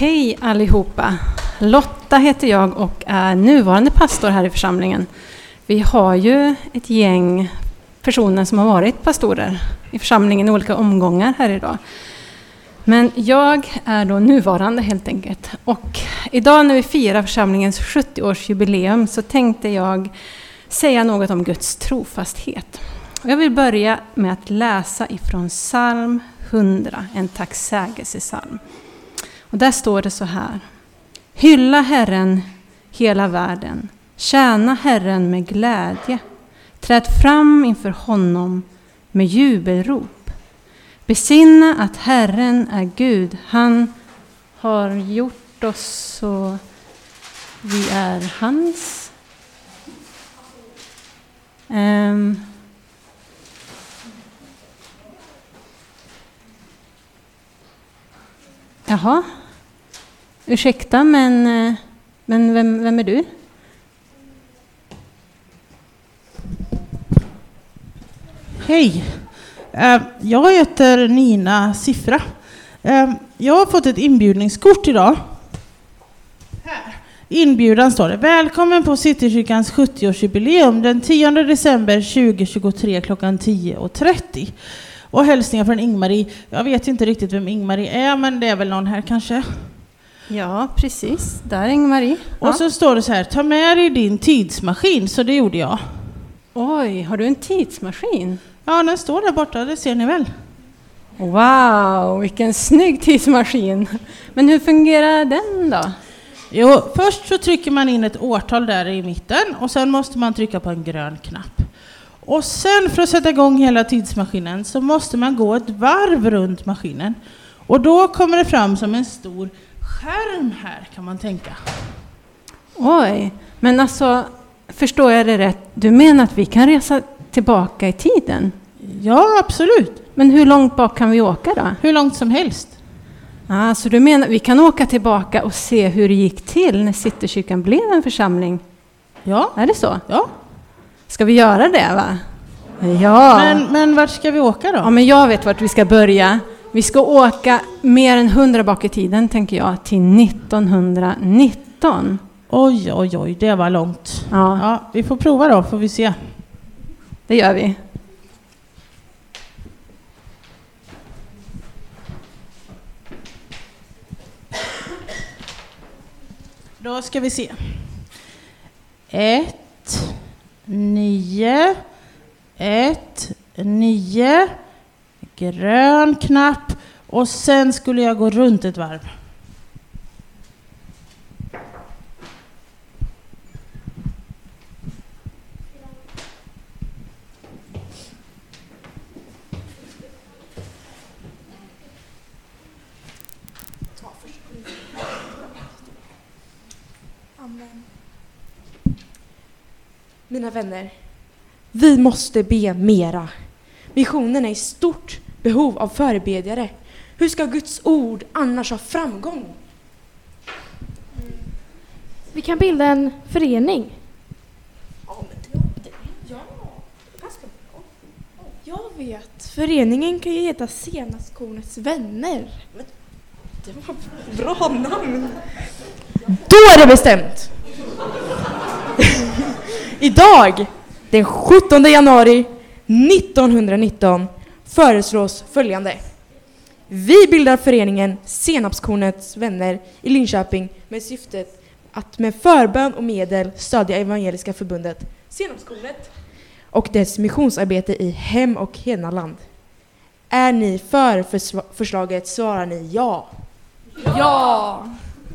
Hej allihopa! Lotta heter jag och är nuvarande pastor här i församlingen. Vi har ju ett gäng personer som har varit pastorer i församlingen i olika omgångar här idag. Men jag är då nuvarande helt enkelt. Och idag när vi firar församlingens 70-årsjubileum så tänkte jag säga något om Guds trofasthet. Jag vill börja med att läsa ifrån psalm 100, en tacksägelsesalm. Och där står det så här: hylla Herren hela världen, tjäna Herren med glädje, träd fram inför honom med jubelrop. Besinna att Herren är Gud, han har gjort oss så vi är hans. Jaha, ursäkta, men vem är du? Hej, jag heter Nina Siffra. Jag har fått ett inbjudningskort idag. Här. Inbjudan står det: välkommen på Citykyrkans 70-årsjubileum den 10 december 2023 klockan 10:30. Och hälsningar från Ingmarie. Jag vet inte riktigt vem Ingmarie är, men det är väl någon här kanske. Ja, precis. Där är Ingmarie. Ja. Och så står det så här: ta med dig din tidsmaskin. Så det gjorde jag. Oj, har du en tidsmaskin? Ja, den står där borta, det ser ni väl. Wow, vilken snygg tidsmaskin. Men hur fungerar den då? Jo, först så trycker man in ett årtal där i mitten. Och sen måste man trycka på en grön knapp. Och sen för att sätta igång hela tidsmaskinen så måste man gå ett varv runt maskinen. Och då kommer det fram som en stor skärm här, kan man tänka. Oj, men alltså, förstår jag det rätt? Du menar att vi kan resa tillbaka i tiden? Ja, absolut. Men hur långt bak kan vi åka då? Hur långt som helst. Ah, så du menar att vi kan åka tillbaka och se hur det gick till när Citykyrkan blev en församling? Ja. Är det så? Ja. Ska vi göra det, va? Ja. Men vart ska vi åka då? Ja, men jag vet vart vi ska börja. Vi ska åka mer än 100 bak i tiden, tänker jag, till 1919. Oj, det var långt. Ja, vi får prova då, får vi se. Det gör vi. Då ska vi se. 1, 9, 1, 9, grön knapp och sen skulle jag gå runt ett varv. Mina vänner, vi måste be mera. Missionen är i stort behov av förebedjare. Hur ska Guds ord annars ha framgång? Vi kan bilda en förening. Jag vet. Föreningen kan ju heta Senapskornets vänner. Det var bra namn. Då är det bestämt. Idag, den 17 januari 1919, föreslås följande. Vi bildar föreningen Senapskornets vänner i Linköping med syftet att med förbön och medel stödja Evangeliska förbundet Senapskornet och dess missionsarbete i hem- och hednaland. Är ni för förslaget, svarar ni ja. Ja!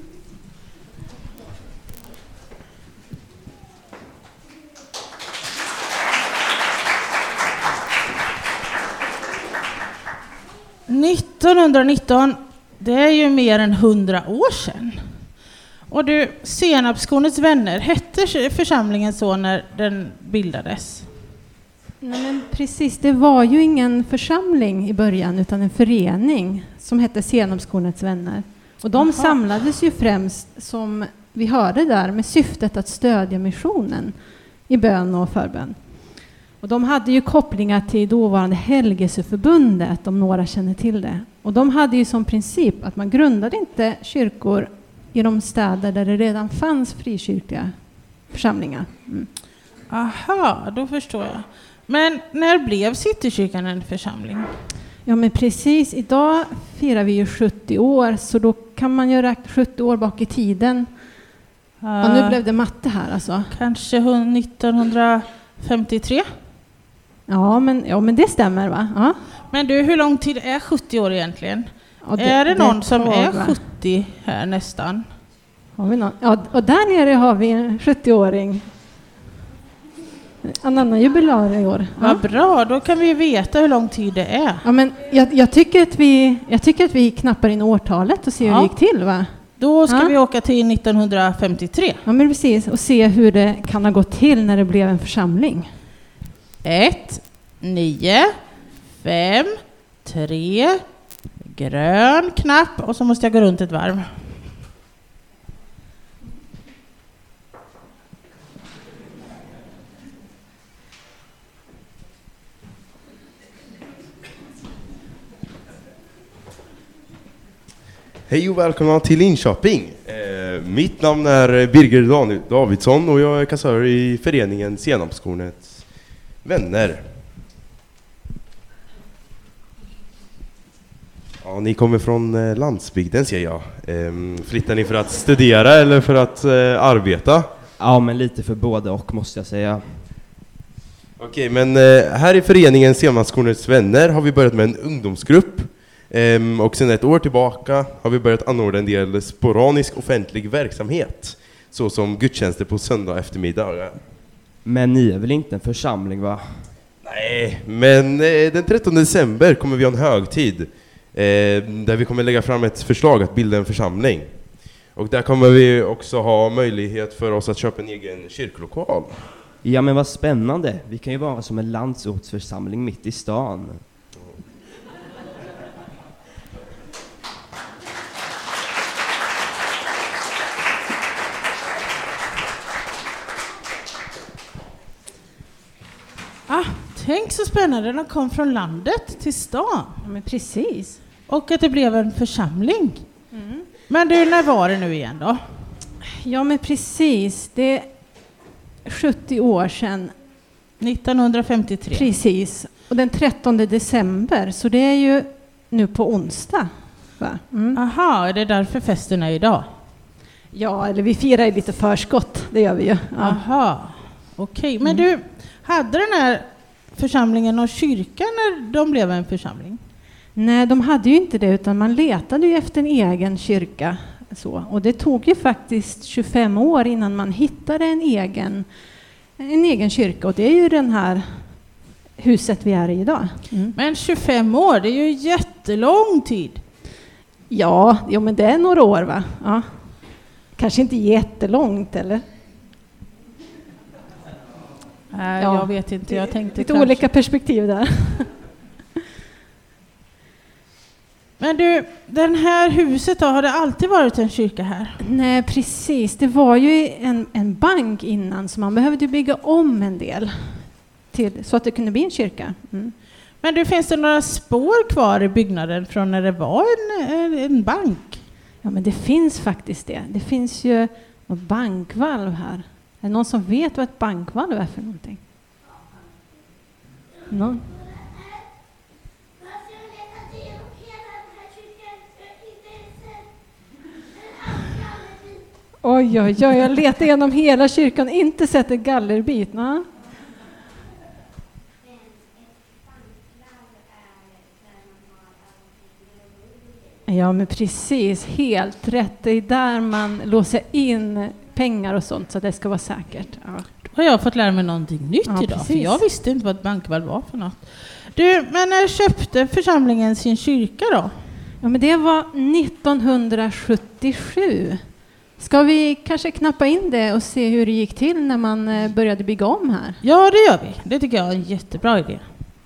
–1919, det är ju mer än 100 år sedan. Och du, Senapskornets vänner, hette församlingen så när den bildades? Nej, men precis, det var ju ingen församling i början utan en förening som hette Senapskornets vänner. Och de samlades ju främst, som vi hörde där, med syftet att stödja missionen i bön och förbön. Och Och de hade ju kopplingar till dåvarande Helgelseförbundet, om några känner till det. Och de hade ju som princip att man grundade inte kyrkor i de städer där det redan fanns frikyrkliga församlingar. Mm. Aha, då förstår jag. Men när blev Citykyrkan en församling? Ja, men precis. Idag firar vi ju 70 år, så då kan man ju räkna 70 år bak i tiden. Och nu blev det matte här alltså. Kanske 1953? Ja, men det stämmer, va? Ja. Men du, hur lång tid är 70 år egentligen? Ja, är det någon som är va? 70 här nästan? Har vi någon? Ja, och där nere har vi en 70-åring. En annan jubilar i år. Ja. Vad bra, då kan vi veta hur lång tid det är. Ja, men jag tycker att vi knappar in årtalet och ser hur det gick till, va? Då ska vi åka till 1953. Ja, men precis. Och se hur det kan ha gått till när det blev en församling. 1, 9, 5, 3, grön knapp och så måste jag gå runt ett varv. Hej och välkomna till Linköping. Mitt namn är Birger Davidsson och jag är kassör i föreningen Senapskornets vänner. Ja, ni kommer från landsbygden, ser jag. Flyttar ni för att studera eller för att arbeta? Ja, men lite för både och, måste jag säga. Okej, men här i föreningen Senapskornets vänner har vi börjat med en ungdomsgrupp. Och sedan ett år tillbaka har vi börjat anordna en del sporadisk offentlig verksamhet, såsom gudstjänster på söndag eftermiddag. Men ni är väl inte en församling, va? Nej, men den 13 december kommer vi ha en högtid där vi kommer lägga fram ett förslag att bilda en församling. Och där kommer vi också ha möjlighet för oss att köpa en egen kyrkolokal. Ja, men vad spännande. Vi kan ju vara som en landsortsförsamling mitt i stan. Tänk så spännande, de kom från landet till stan. Ja, men precis. Och att det blev en församling. Mm. Men du, när var det nu igen då? Ja, men precis. Det är 70 år sedan. 1953. Precis. Och den 13 december, så det är ju nu på onsdag. Va? Mm. Aha, är det därför festen är idag? Ja, eller vi firar ju lite förskott, det gör vi ju. Ja. Aha, okej. Men du, hade den här församlingen någon kyrka när de blev en församling? Nej, de hade ju inte det, utan man letade ju efter en egen kyrka. Så. Och det tog ju faktiskt 25 år innan man hittade en egen kyrka. Och det är ju den här huset vi är i idag. Mm. Men 25 år, det är ju jättelång tid. Ja, men det är några år, va? Ja. Kanske inte jättelångt, eller? Jag vet inte, jag tänkte lite olika perspektiv där. Men du, den här huset då, har det alltid varit en kyrka här? Nej, precis. Det var ju en bank innan, så man behövde bygga om en del så att det kunde bli en kyrka. Mm. Men du, finns det några spår kvar i byggnaden från när det var en bank? Ja, men det finns faktiskt det. Det finns ju något bankvalv här. Är det någon som vet vad ett bankvalv är för någonting? Någon? Oj, jag letar igenom hela kyrkan, inte sett en gallerbit. Nej. Ja, men precis, helt rätt. Det är där man låser in pengar och sånt, så det ska vara säkert. Ja. Då har jag fått lära mig någonting nytt idag, precis. för jag visste inte vad ett bankvalv var för något. Du, men när köpte församlingen sin kyrka då? Ja, men det var 1977. Ska vi kanske knappa in det och se hur det gick till när man började bygga om här? Ja, det gör vi. Det tycker jag är en jättebra idé.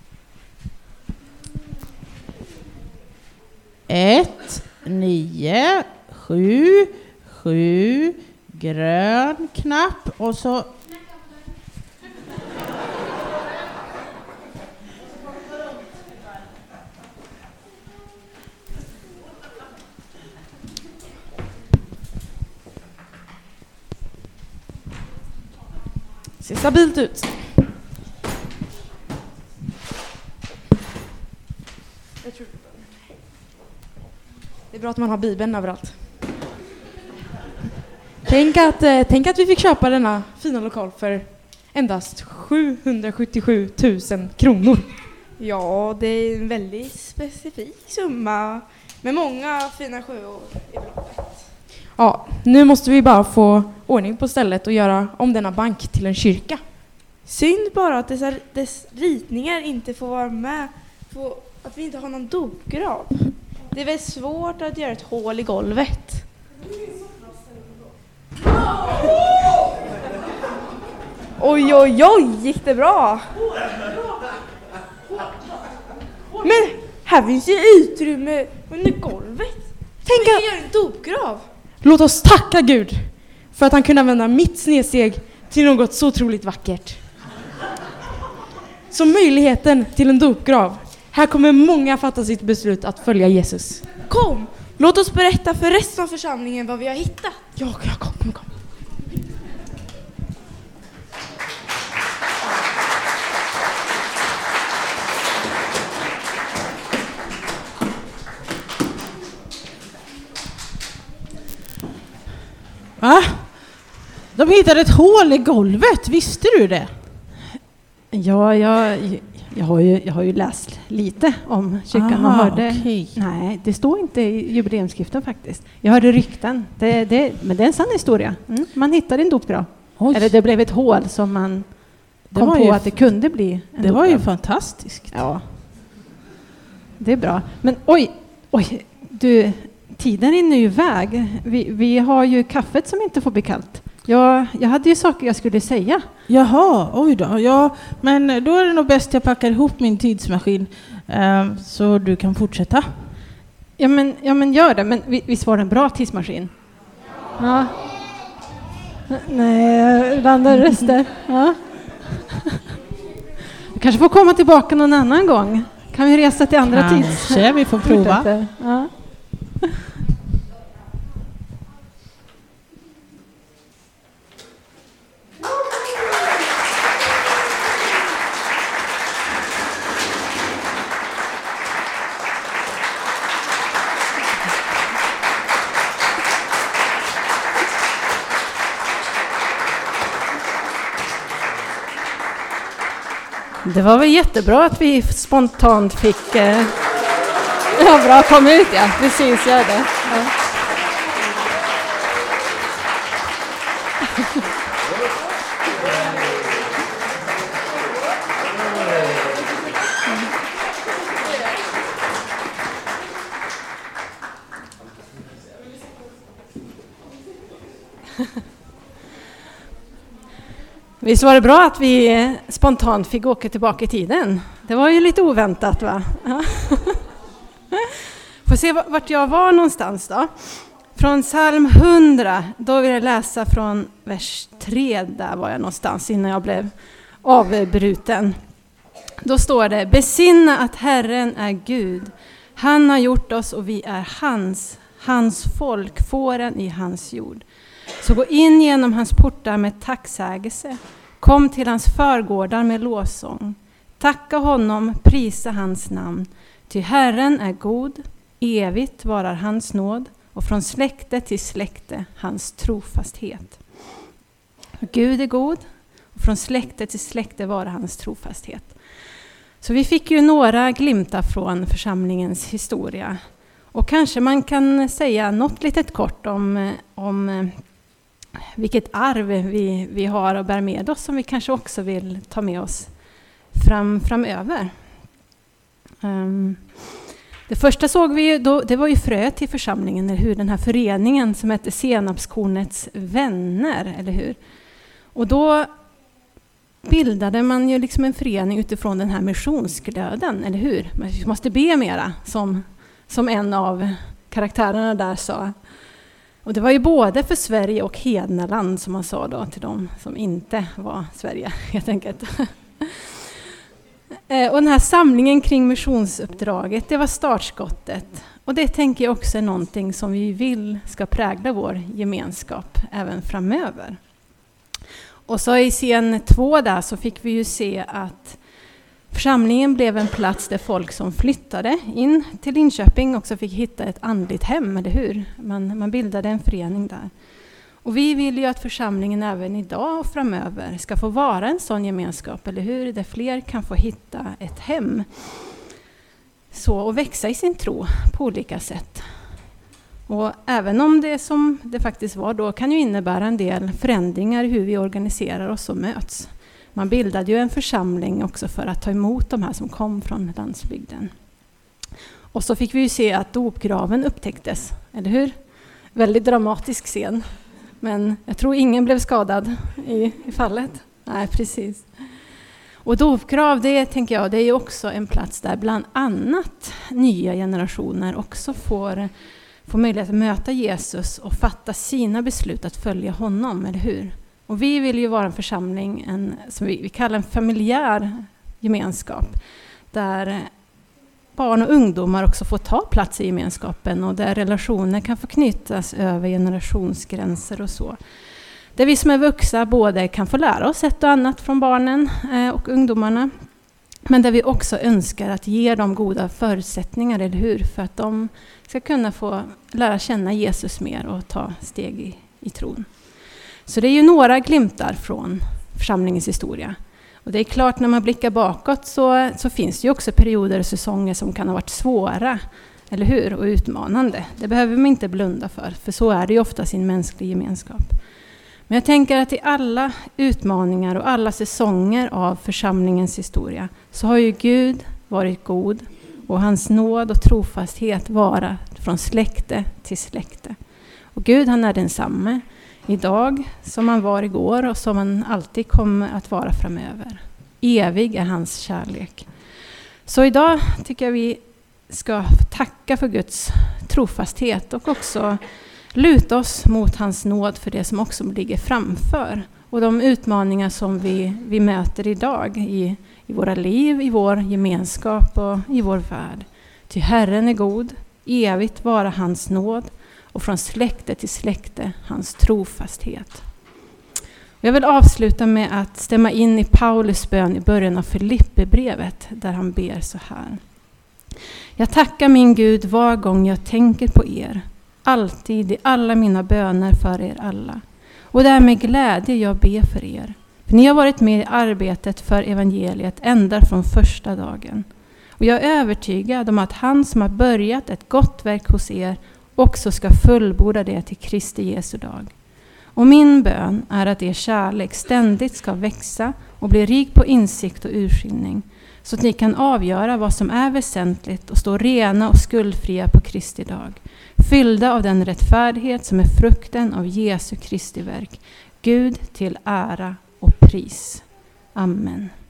1, 9, 7, 7, grön knapp och så... Ser stabilt ut. Det är bra att man har Bibeln överallt. Tänk att vi fick köpa denna fina lokal för endast 777 000 kronor. Ja, det är en väldigt specifik summa med många fina sjöor i beloppet. Ja, nu måste vi bara få ordning på stället och göra om denna bank till en kyrka. Synd bara att dess ritningar inte får vara med på att vi inte har någon dopgrav. Det är väl svårt att göra ett hål i golvet. Oj, oj, oj, gick det bra? Men här finns ju utrymme under golvet. Tänk att göra en dopgrav. Låt oss tacka Gud för att han kunde använda mitt snedsteg till något så otroligt vackert. Så möjligheten till en dopgrav. Här kommer många fatta sitt beslut att följa Jesus. Kom, låt oss berätta för resten av församlingen vad vi har hittat. Ja, kom. Va? De hittade ett hål i golvet, visste du det? Ja, jag har ju läst lite om kyrkan och hörde... Okay. Nej, det står inte i jubileumsskriften faktiskt. Jag hörde rykten. Men det är en sann historia. Man hittade en dopgrav. Oj. Eller det blev ett hål som man kom på att det kunde bli en Det dopgrav. var ju fantastiskt. Ja, det är bra. Men oj, du, tiden rinner ju iväg. Vi har ju kaffet som inte får bli kallt. Jag hade ju saker jag skulle säga. Jaha, oj då. Ja, men då är det nog bäst jag packar ihop min tidsmaskin så du kan fortsätta. Ja men gör det. Men visst var det en bra tidsmaskin? Ja. Nej, blandar röster. Ja. Du kanske får komma tillbaka någon annan gång. Kan vi resa till andra tids? Kanske, vi får prova. Ja. Det var väl jättebra att vi spontant fick... Ja, bra, kom ut, ja. Precis, gör det. Ja. Visst var det bra att vi spontant fick åka tillbaka i tiden. Det var ju lite oväntat, va? Ja. Får se vart jag var någonstans då. Från psalm 100, då vill jag läsa från vers 3. Där var jag någonstans innan jag blev avbruten. Då står det: besinna att Herren är Gud. Han har gjort oss och vi är hans folk, fåren i hans jord. Så gå in genom hans portar med tacksägelse. Kom till hans förgårdar med lovsång. Tacka honom, prisa hans namn. Ty Herren är god, evigt varar hans nåd och från släkte till släkte hans trofasthet. Gud är god och från släkte till släkte varar hans trofasthet. Så vi fick ju några glimtar från församlingens historia. Och kanske man kan säga något litet kort om vilket arv vi har och bär med oss som vi kanske också vill ta med oss framöver. Det första såg vi ju då, det var ju fröet till församlingen, eller hur? Den här föreningen som heter Senapskornets vänner, eller hur? Och då bildade man ju liksom en förening utifrån den här missionsglöden, eller hur? Man måste be mera, som en av karaktärerna där sa. Och det var ju både för Sverige och hednaland, som man sa då till dem som inte var Sverige, helt enkelt. Och den här samlingen kring missionsuppdraget, det var startskottet. Och det tänker jag också är någonting som vi vill ska prägla vår gemenskap även framöver. Och så i scen 2 där så fick vi ju se att församlingen blev en plats där folk som flyttade in till Linköping också fick hitta ett andligt hem, eller hur? Man bildade en förening där. Och vi vill ju att församlingen även idag och framöver ska få vara en sån gemenskap, eller hur? Där fler kan få hitta ett hem. Så, och växa i sin tro på olika sätt. Och även om det som det faktiskt var då kan ju innebära en del förändringar i hur vi organiserar oss och möts. Man bildade ju en församling också för att ta emot de här som kom från landsbygden. Och så fick vi ju se att dopgraven upptäcktes, eller hur? Väldigt dramatisk scen. Men jag tror ingen blev skadad i fallet. Nej, precis. Och dopgrav, det tänker jag, det är ju också en plats där bland annat nya generationer också får möjlighet att möta Jesus och fatta sina beslut att följa honom, eller hur? Och vi vill ju vara en församling, som vi kallar en familjär gemenskap, där barn och ungdomar också får ta plats i gemenskapen och där relationer kan få knytas över generationsgränser och så. Där vi som är vuxna både kan få lära oss ett och annat från barnen och ungdomarna, men där vi också önskar att ge dem goda förutsättningar, eller hur? För att de ska kunna få lära känna Jesus mer och ta steg i tron. Så det är ju några glimtar från församlingens historia. Och det är klart, när man blickar bakåt så finns det ju också perioder och säsonger som kan ha varit svåra, eller hur? Och utmanande. Det behöver man inte blunda för så är det ju ofta sin mänsklig gemenskap. Men jag tänker att i alla utmaningar och alla säsonger av församlingens historia så har ju Gud varit god och hans nåd och trofasthet vara från släkte till släkte. Och Gud, han är densamme idag som han var igår och som han alltid kommer att vara framöver. Evig är hans kärlek. Så idag tycker jag vi ska tacka för Guds trofasthet och också luta oss mot hans nåd för det som också ligger framför. Och de utmaningar som vi möter idag i våra liv, i vår gemenskap och i vår värld. Ty Herren är god, evigt vara hans nåd och från släkte till släkte hans trofasthet. Jag vill avsluta med att stämma in i Paulus bön i början av Filippibrevet där han ber så här. Jag tackar min Gud var gång jag tänker på er, alltid i alla mina böner för er alla. Och det är med glädje jag ber för er. För ni har varit med i arbetet för evangeliet ända från första dagen. Och jag är övertygad om att han som har börjat ett gott verk hos er också ska fullborda det till Kristi Jesu dag. Och min bön är att er kärlek ständigt ska växa och bli rik på insikt och urskiljning, så att ni kan avgöra vad som är väsentligt och stå rena och skuldfria på Kristi dag, fyllda av den rättfärdighet som är frukten av Jesu Kristi verk. Gud till ära och pris. Amen.